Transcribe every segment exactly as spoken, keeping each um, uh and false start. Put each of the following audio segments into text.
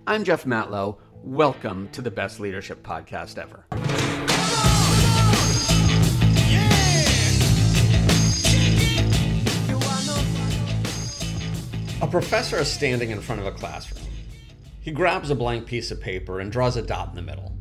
I'm Jeff Matlow. Welcome to the best leadership podcast ever. A professor is standing in front of a classroom. He grabs a blank piece of paper and draws a dot in the middle.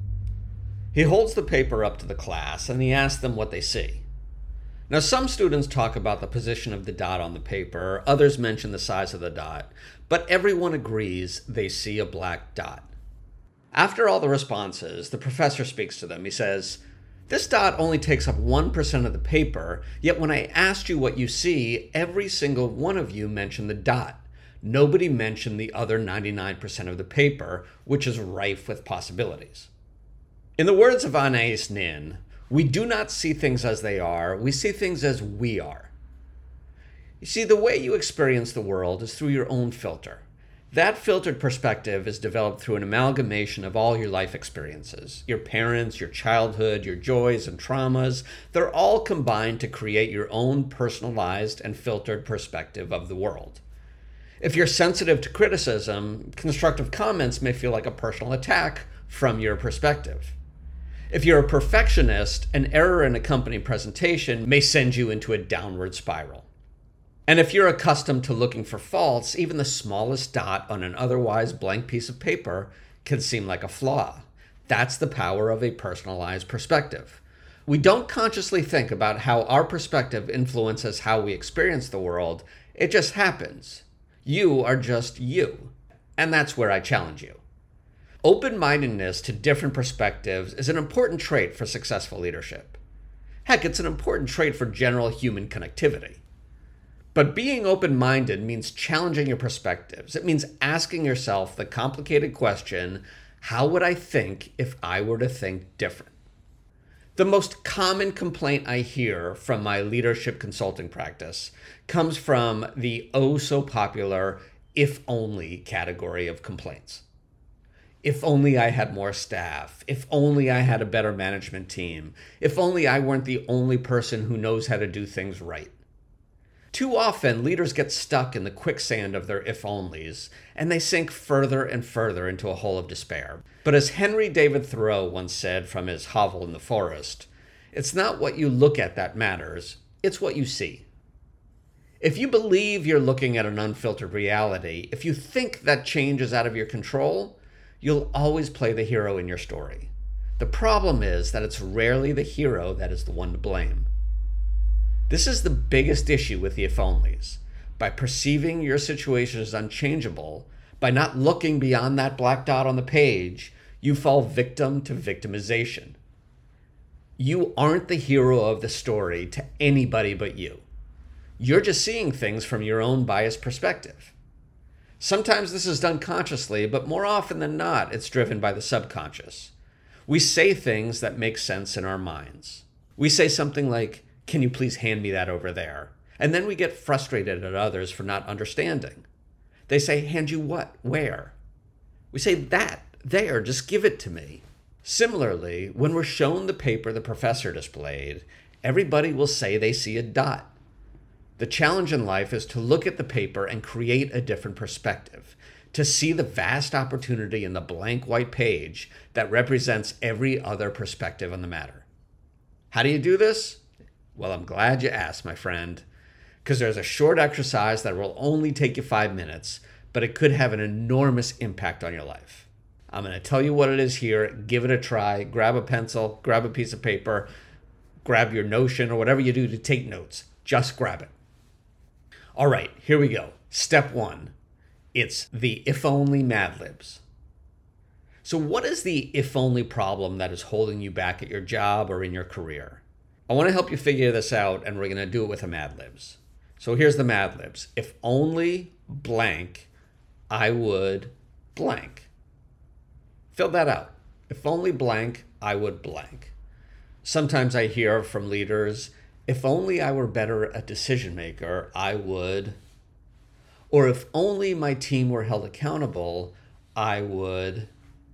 He holds the paper up to the class and he asks them what they see. Now, some students talk about the position of the dot on the paper, others mention the size of the dot, but everyone agrees they see a black dot. After all the responses, the professor speaks to them. He says, "This dot only takes up one percent of the paper, yet when I asked you what you see, every single one of you mentioned the dot. Nobody mentioned the other ninety-nine percent of the paper, which is rife with possibilities." In the words of Anais Nin, we do not see things as they are, we see things as we are. You see, the way you experience the world is through your own filter. That filtered perspective is developed through an amalgamation of all your life experiences. Your parents, your childhood, your joys and traumas, they're all combined to create your own personalized and filtered perspective of the world. If you're sensitive to criticism, constructive comments may feel like a personal attack from your perspective. If you're a perfectionist, an error in a company presentation may send you into a downward spiral. And if you're accustomed to looking for faults, even the smallest dot on an otherwise blank piece of paper can seem like a flaw. That's the power of a personalized perspective. We don't consciously think about how our perspective influences how we experience the world. It just happens. You are just you. And that's where I challenge you. Open-mindedness to different perspectives is an important trait for successful leadership. Heck, it's an important trait for general human connectivity. But being open-minded means challenging your perspectives. It means asking yourself the complicated question, how would I think if I were to think different? The most common complaint I hear from my leadership consulting practice comes from the oh-so-popular if-only category of complaints. If only I had more staff. If only I had a better management team. If only I weren't the only person who knows how to do things right. Too often, leaders get stuck in the quicksand of their if-onlys, and they sink further and further into a hole of despair. But as Henry David Thoreau once said from his hovel in the forest, it's not what you look at that matters, it's what you see. If you believe you're looking at an unfiltered reality, if you think that change is out of your control, you'll always play the hero in your story. The problem is that it's rarely the hero that is the one to blame. This is the biggest issue with the if-onlys. By perceiving your situation as unchangeable, by not looking beyond that black dot on the page, you fall victim to victimization. You aren't the hero of the story to anybody but you. You're just seeing things from your own biased perspective. Sometimes this is done consciously, but more often than not, it's driven by the subconscious. We say things that make sense in our minds. We say something like, "Can you please hand me that over there?" And then we get frustrated at others for not understanding. They say, "Hand you what? Where?" We say, "That, there, just give it to me." Similarly, when we're shown the paper the professor displayed, everybody will say they see a dot. The challenge in life is to look at the paper and create a different perspective, to see the vast opportunity in the blank white page that represents every other perspective on the matter. How do you do this? Well, I'm glad you asked, my friend, because there's a short exercise that will only take you five minutes, but it could have an enormous impact on your life. I'm going to tell you what it is here. Give it a try. Grab a pencil, grab a piece of paper, grab your Notion or whatever you do to take notes. Just grab it. All right, here we go. Step one. It's the if-only Mad Libs. So what is the if-only problem that is holding you back at your job or in your career? I want to help you figure this out, and we're going to do it with a Mad Libs. So here's the Mad Libs. If only blank, I would blank. Fill that out. If only blank, I would blank. Sometimes I hear from leaders, if only I were better a decision maker, I would. Or if only my team were held accountable, I would.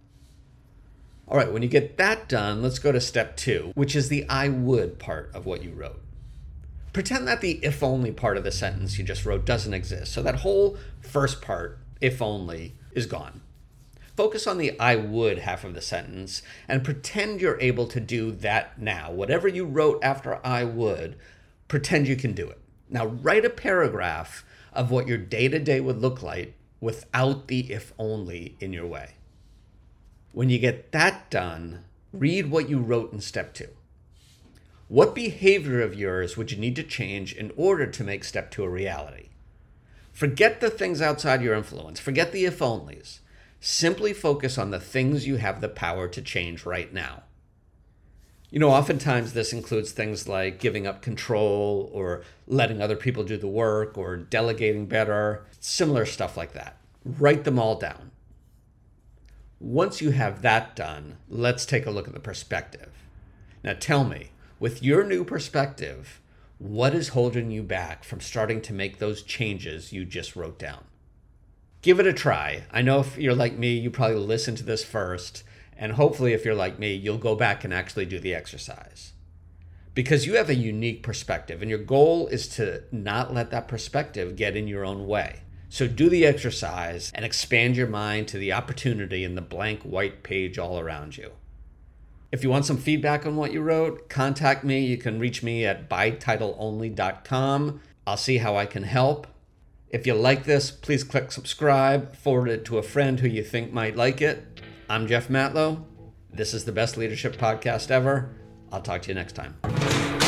All right, when you get that done, let's go to step two, which is the I would part of what you wrote. Pretend that the if only part of the sentence you just wrote doesn't exist. So that whole first part, if only, is gone. focus on the I would half of the sentence and pretend you're able to do that now. Whatever you wrote after I would, pretend you can do it. Now write a paragraph of what your day-to-day would look like without the if only in your way. When you get that done, read what you wrote in step two. What behavior of yours would you need to change in order to make step two a reality? Forget the things outside your influence. Forget the if onlys. Simply focus on the things you have the power to change right now. You know, oftentimes this includes things like giving up control or letting other people do the work or delegating better, similar stuff like that. Write them all down. Once you have that done, let's take a look at the perspective. Now tell me, with your new perspective, what is holding you back from starting to make those changes you just wrote down? Give it a try. I know if you're like me, you probably listen to this first. And hopefully, if you're like me, you'll go back and actually do the exercise. Because you have a unique perspective, and your goal is to not let that perspective get in your own way. So do the exercise and expand your mind to the opportunity in the blank white page all around you. If you want some feedback on what you wrote, contact me. You can reach me at by title only dot com. I'll see how I can help. If you like this, please click subscribe, forward it to a friend who you think might like it. I'm Jeff Matlow. This is the Best Leadership Podcast ever. I'll talk to you next time.